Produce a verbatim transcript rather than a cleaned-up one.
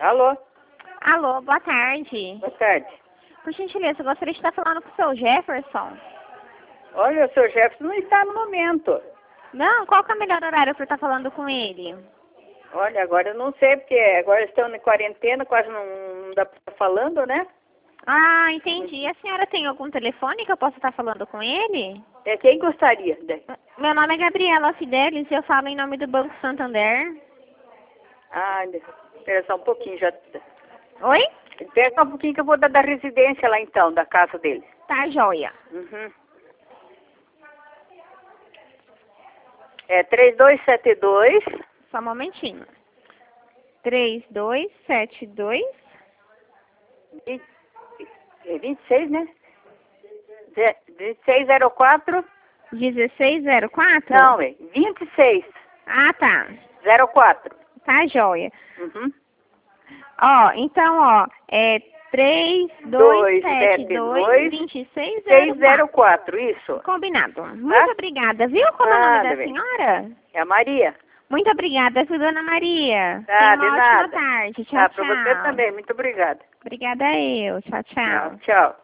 Alô? Alô, boa tarde. Boa tarde. Por gentileza, eu gostaria de estar falando com o seu Jefferson. Olha, o seu Jefferson não está no momento. Não? Qual que é o melhor horário para eu estar falando com ele? Olha, agora eu não sei, porque agora estão em quarentena, quase não, não dá para estar falando, né? Ah, entendi. A senhora tem algum telefone que eu possa estar falando com ele? É quem gostaria? De... Meu nome é Gabriela Fidelis e eu falo em nome do Banco Santander. Ah, espera só um pouquinho já. Oi? Espera só um pouquinho que eu vou dar da residência lá então, da casa dele. Tá, joia. Uhum. É três dois sete dois. Só um momentinho. três dois sete dois. É vinte e seis, né? vinte e seis zero quatro. dezesseis zero quatro? Não, é vinte e seis Ah, tá. zero quatro. Tá, joia. Uhum. Ó, então, ó, é três dois sete dois, vinte e seis zero quatro, isso. Combinado. Muito Tá? obrigada, viu? Como é o nome Nada, da bem. senhora? É a Maria. Muito obrigada, viu, dona Maria? Tá, Tenha de uma ótima nada. tarde. Tchau, Tá, tchau. pra você também. Muito obrigada. Obrigada eu. Tchau, tchau. Tchau.